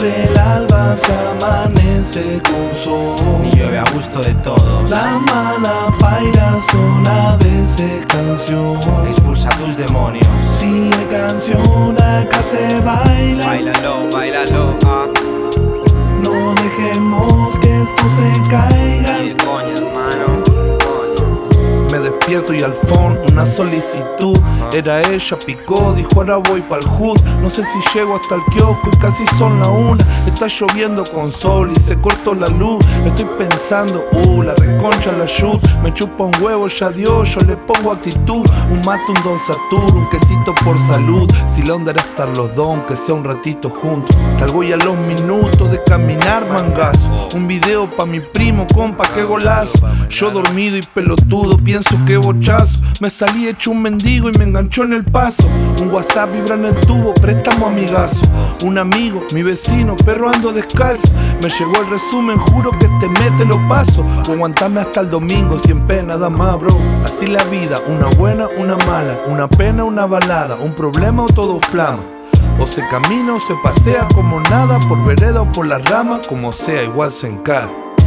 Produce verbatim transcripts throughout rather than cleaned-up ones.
siempre el alba se amanece con sol. Y llueve a gusto de todos. La mala paira son a veces canción. Expulsa tus demonios. Si hay canción acá se baila. Báilalo, báilalo, ah. No dejemos que esto se caiga. Ni de coña, hermano. Me despierto y al phone una solicitud. Era ella, picó, dijo ahora voy pa'l hood. No sé si llego hasta el kiosco y casi son la una. Está lloviendo con sol y se cortó la luz. Estoy pensando, uh, la reconcha la shoot. Me chupa un huevo, ya dio, yo le pongo actitud. Un mate, un Don Satur, un quesito por salud. Si la onda era estar los dos, aunque sea un ratito juntos. Salgo ya a los minutos de caminar mangazo. Un video pa' mi primo, compa, qué golazo. Yo dormido y pelotudo, pienso que bochazo. Me salí hecho un mendigo y me enganchó en el paso. Un WhatsApp vibra en el tubo, préstamo amigazo. Un amigo, mi vecino, perro ando descalzo. Me llegó el resumen, juro que este mes te lo paso. O aguantame hasta el domingo, cien penas nada más, bro. Así la vida, una buena, una mala. Una pena, una balada. Un problema o todo flama. O se camina o se pasea como nada. Por vereda o por la rama, como sea, igual se encara.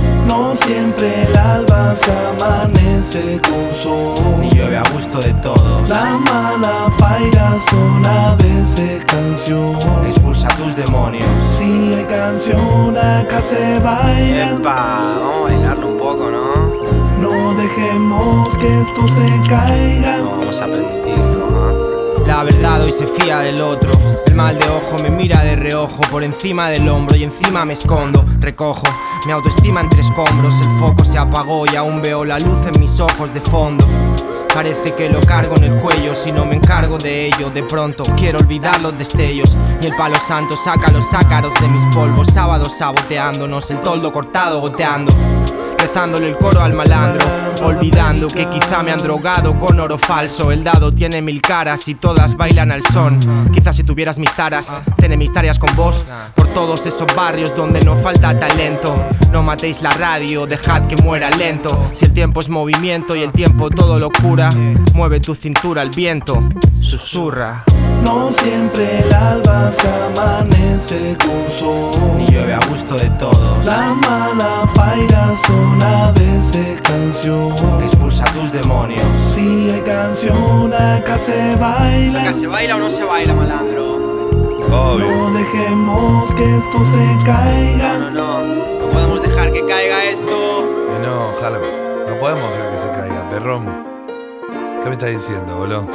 No siempre el alba se amanece con sol. Y llueve a gusto de todos. La mala paira son a veces canción. Expulsa tus demonios. Si hay canción acá se baila. Epa, vamos a bailarlo un poco, ¿no? No dejemos que esto se caiga. No vamos a permitirlo, ¿no? La verdad hoy se fía del otro. El mal de ojo me mira de reojo. Por encima del hombro y encima me escondo. Recojo mi autoestima entre escombros. El foco se apagó y aún veo la luz en mis ojos de fondo. Parece que lo cargo en el cuello. Si no me encargo de ello, de pronto quiero olvidar los destellos. Ni el palo santo saca los ácaros de mis polvos. Sábado saboteándonos, el toldo cortado goteando. Rezándole el coro al malandro, olvidando que quizá me han drogado con oro falso. El dado tiene mil caras y todas bailan al son. Quizás si tuvieras mis taras, tener mis tareas con vos. Por todos esos barrios donde no falta talento. No matéis la radio, dejad que muera lento. Si el tiempo es movimiento y el tiempo todo lo cura, mueve tu cintura al viento, susurra. No siempre el alba se amanece con sol. Y llueve a gusto de todos. La mala paira son a veces canción. Expulsa tus demonios. Si hay canción acá se baila. ¿Acá se baila o no se baila, malandro? Obvio. No dejemos que esto se caiga. No, no, no, no podemos dejar que caiga esto. Eh, no, ojalá. No podemos dejar que se caiga, perrón. ¿Qué me estás diciendo, boludo?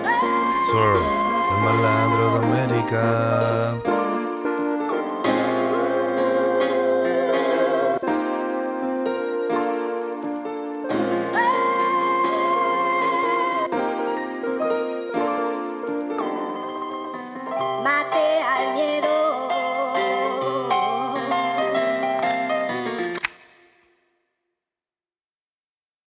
Sur, soy malandro de América. Mate al miedo.